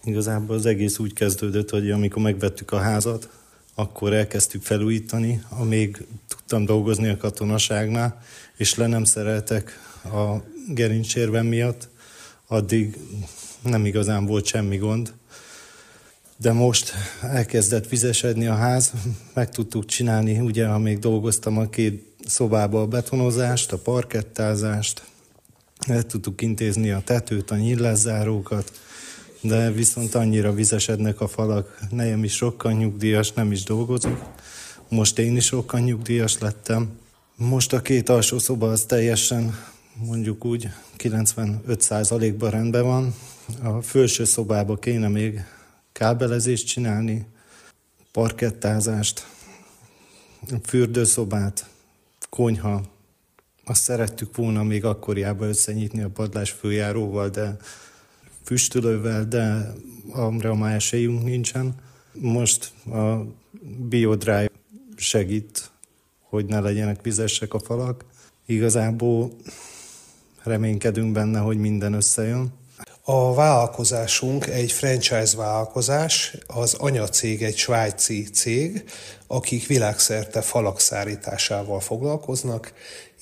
Igazából az egész úgy kezdődött, hogy amikor megvettük a házat, akkor elkezdtük felújítani, amíg tudtam dolgozni a katonaságnál, és le nem szereltek a gerincsérben miatt, addig nem igazán volt semmi gond. De most elkezdett vizesedni a ház, meg tudtuk csinálni, ugye, amíg dolgoztam a 2 szobába a betonozást, a parkettázást, el tudtuk intézni a tetőt, a nyílászárókat, de viszont annyira vizesednek a falak, nejem is sokkal nyugdíjas, nem is dolgozok. Most én is sokkal nyugdíjas lettem. Most a 2 alsó szoba az teljesen, mondjuk úgy, 95%-ban rendben van. A felső szobába kéne még kábelezést csinálni, parkettázást, fürdőszobát, konyha. Azt szerettük volna még akkoriában összenyitni a padlás följáróval, de füstölővel, de arra már esélyünk nincsen. Most a BioDry segít, hogy ne legyenek vizesek a falak. Igazából reménykedünk benne, hogy minden összejön. A vállalkozásunk egy franchise vállalkozás, az anyacég egy svájci cég, akik világszerte falak szállításával foglalkoznak,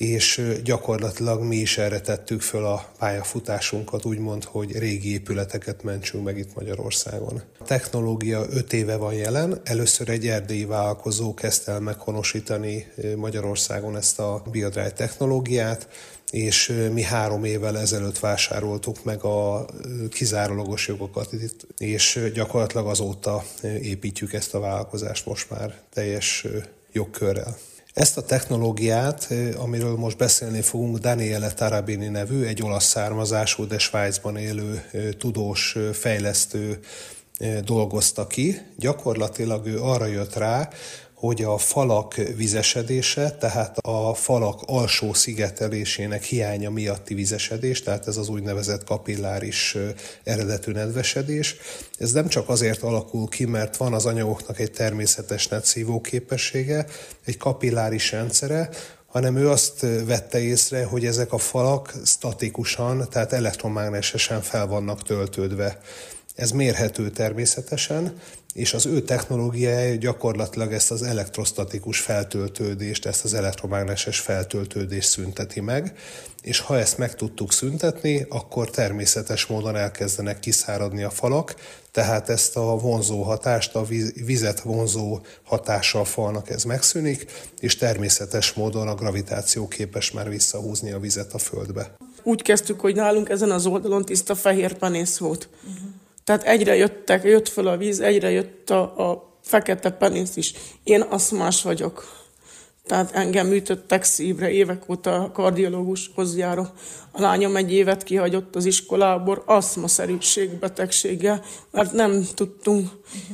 és gyakorlatilag mi is erre tettük föl a pályafutásunkat, úgymond, hogy régi épületeket mentsünk meg itt Magyarországon. A technológia 5 éve van jelen, először egy erdélyi vállalkozó kezdte el meghonosítani Magyarországon ezt a BioDry technológiát, és mi 3 évvel ezelőtt vásároltuk meg a kizárólagos jogokat itt, és gyakorlatilag azóta építjük ezt a vállalkozást most már teljes jogkörrel. Ezt a technológiát, amiről most beszélni fogunk, Daniele Tarabini nevű, egy olasz származású, de Svájcban élő tudós, fejlesztő dolgozta ki. Gyakorlatilag ő arra jött rá, hogy a falak vizesedése, tehát a falak alsó szigetelésének hiánya miatti vizesedés, tehát ez az úgynevezett kapilláris eredetű nedvesedés, ez nem csak azért alakul ki, mert van az anyagoknak egy természetes netszívó képessége, egy kapilláris rendszere, hanem ő azt vette észre, hogy ezek a falak statikusan, tehát elektromágnesesen fel vannak töltődve. Ez mérhető természetesen, és az ő technológiája gyakorlatilag ezt az elektrostatikus feltöltődést, ezt az elektromágneses feltöltődést szünteti meg, és ha ezt meg tudtuk szüntetni, akkor természetes módon elkezdenek kiszáradni a falak, tehát ezt a vonzó hatást, a vizet vonzó hatása a falnak ez megszűnik, és természetes módon a gravitáció képes már visszahúzni a vizet a földbe. Úgy kezdtük, hogy nálunk ezen az oldalon tiszta fehér penész volt. Tehát egyre jött föl a víz, egyre jött a fekete penész is. Én aszmás vagyok. Tehát engem műtöttek szívre, évek óta kardiológushoz járok. A lányom 1 évet kihagyott az iskolából aszmaszerűség betegséggel, mert nem tudtunk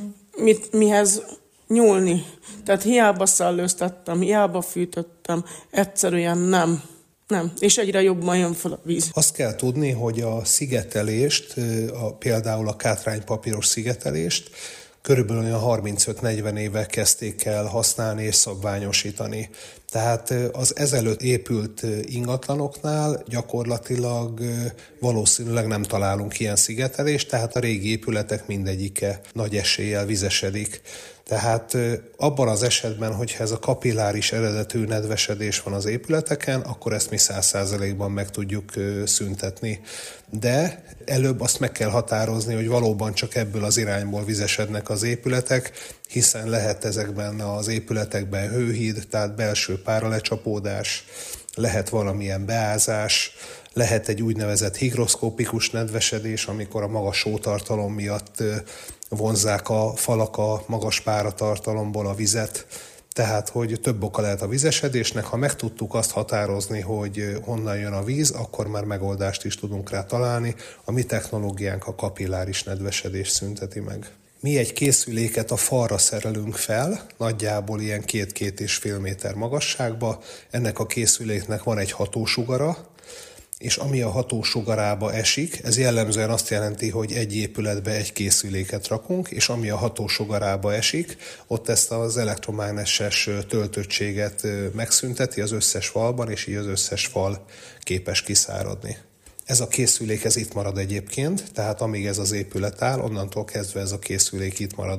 mihez nyúlni. Tehát hiába szellőztettem, hiába fűtöttem, egyszerűen nem. És egyre jobban jön fel a víz. Azt kell tudni, hogy a szigetelést, például a kátránypapíros szigetelést körülbelül olyan 35-40 éve kezdték el használni és szabványosítani. Tehát az ezelőtt épült ingatlanoknál gyakorlatilag valószínűleg nem találunk ilyen szigetelést, tehát a régi épületek mindegyike nagy eséllyel vizesedik. Tehát abban az esetben, hogyha ez a kapilláris eredetű nedvesedés van az épületeken, akkor ezt mi 100%-ban meg tudjuk szüntetni. De előbb azt meg kell határozni, hogy valóban csak ebből az irányból vizesednek az épületek, hiszen lehet ezekben az épületekben hőhíd, tehát belső páralecsapódás, lehet valamilyen beázás, lehet egy úgynevezett higroszkópikus nedvesedés, amikor a magas sótartalom miatt vonzzák a falak a magas páratartalomból a vizet. Tehát, hogy több oka lehet a vizesedésnek, ha meg tudtuk azt határozni, hogy honnan jön a víz, akkor már megoldást is tudunk rá találni. A mi technológiánk a kapilláris nedvesedést szünteti meg. Mi egy készüléket a falra szerelünk fel, nagyjából ilyen 2-2,5 méter magasságba. Ennek a készüléknek van egy hatósugara, és ami a hatósugarába esik, ez jellemzően azt jelenti, hogy egy épületbe egy készüléket rakunk, és ami a hatósugarába esik, ott ezt az elektromágneses töltöttséget megszünteti az összes falban, és így az összes fal képes kiszáradni. Ez a készülék ez itt marad egyébként, tehát amíg ez az épület áll, onnantól kezdve ez a készülék itt marad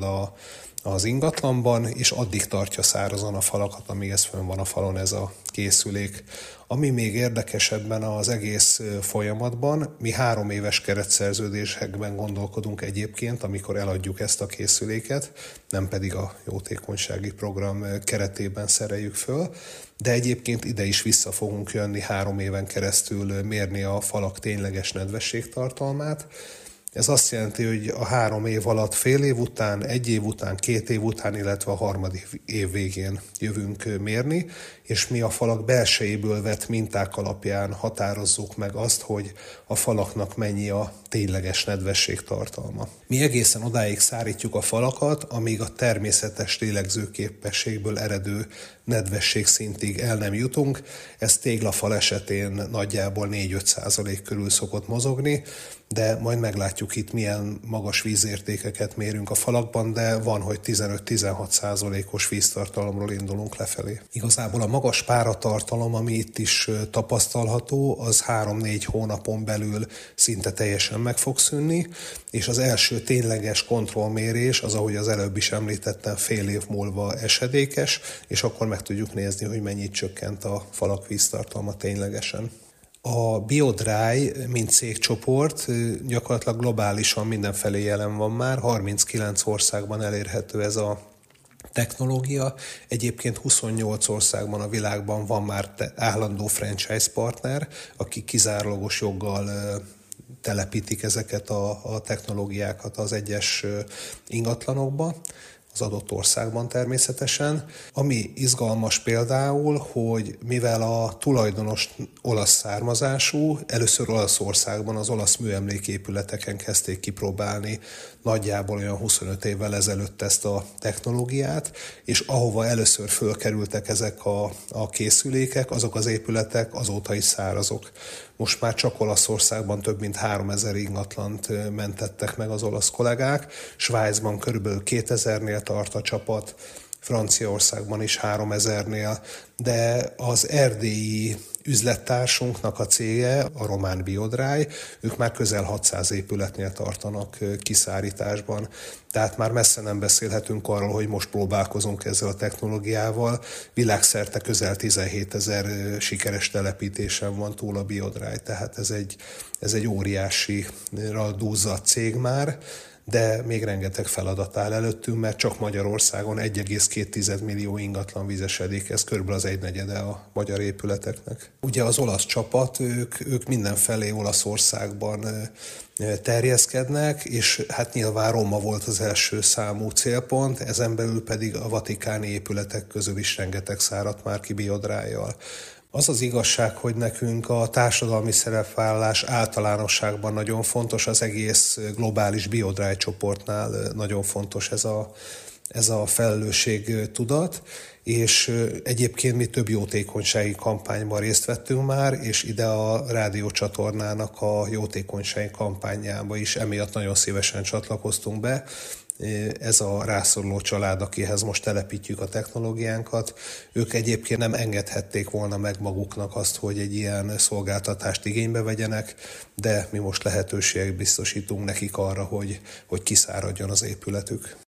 az ingatlanban, és addig tartja szárazon a falakat, amíg ez fönn van a falon ez a készülék. Ami még érdekesebben az egész folyamatban, mi 3 éves keretszerződésekben gondolkodunk egyébként, amikor eladjuk ezt a készüléket, nem pedig a jótékonysági program keretében szereljük föl, de egyébként ide is vissza fogunk jönni 3 éven keresztül mérni a falak tényleges nedvességtartalmát. Ez azt jelenti, hogy a 3 év alatt fél év után, 1 év után, 2 év után, illetve a 3. év végén jövünk mérni, és mi a falak belsejéből vett minták alapján határozzuk meg azt, hogy a falaknak mennyi a tényleges nedvességtartalma. Mi egészen odáig szárítjuk a falakat, amíg a természetes lélegzőképességből eredő nedvesség el nem jutunk. Ez téglafal esetén nagyjából 4-5% körül szokott mozogni, de majd meglátjuk itt milyen magas vízértékeket mérünk a falakban, de van, hogy 15-16%-os víztartalomról indulunk lefelé. Igazából a magas páratartalom, ami itt is tapasztalható, az 3-4 hónapon belül szinte teljesen meg fog szűnni, és az első tényleges kontrollmérés az, ahogy az előbb is említettem, fél év múlva esedékes, és akkor meg tudjuk nézni, hogy mennyit csökkent a falak víztartalma ténylegesen. A BioDry, mint cégcsoport, gyakorlatilag globálisan mindenfelé jelen van már, 39 országban elérhető ez a technológia. Egyébként 28 országban a világban van már állandó franchise partner, akik kizárólagos joggal telepítik ezeket a technológiákat az egyes ingatlanokba, az adott országban természetesen. Ami izgalmas például, hogy mivel a tulajdonos olasz származású, először Olaszországban az olasz műemléképületeken kezdték kipróbálni nagyjából olyan 25 évvel ezelőtt ezt a technológiát, és ahova először fölkerültek ezek a készülékek, azok az épületek azóta is szárazok. Most már csak Olaszországban több mint 3000 ingatlant mentettek meg az olasz kollégák, Svájcban körülbelül 2000-nél tart a csapat, Franciaországban is 3000-nél, de az erdélyi üzlettársunknak a cége, a román BioDry, ők már közel 600 épületnél tartanak kiszárításban. Tehát már messze nem beszélhetünk arról, hogy most próbálkozunk ezzel a technológiával. Világszerte közel 17 000 sikeres telepítésen van túl a BioDry, tehát ez egy óriási dúzzadt cég már, de még rengeteg feladat áll előttünk, mert csak Magyarországon 1,2 millió ingatlan vízesedik, ez körülbelül az 1/4 a magyar épületeknek. Ugye az olasz csapat, ők mindenfelé Olaszországban terjeszkednek, és hát nyilván Róma volt az első számú célpont, ezen belül pedig a vatikáni épületek közül is rengeteg száradt már ki BioDry-jal. Az az igazság, hogy nekünk a társadalmi szerepvállalás általánosságban nagyon fontos, az egész globális BioDry csoportnál nagyon fontos ez a felelősségtudat, és egyébként mi több jótékonysági kampányban részt vettünk már, és ide a rádiócsatornának a jótékonysági kampányába is emiatt nagyon szívesen csatlakoztunk be. Ez a rászoruló család, akihez most telepítjük a technológiánkat, ők egyébként nem engedhették volna meg maguknak azt, hogy egy ilyen szolgáltatást igénybe vegyenek, de mi most lehetőséget biztosítunk nekik arra, hogy kiszáradjon az épületük.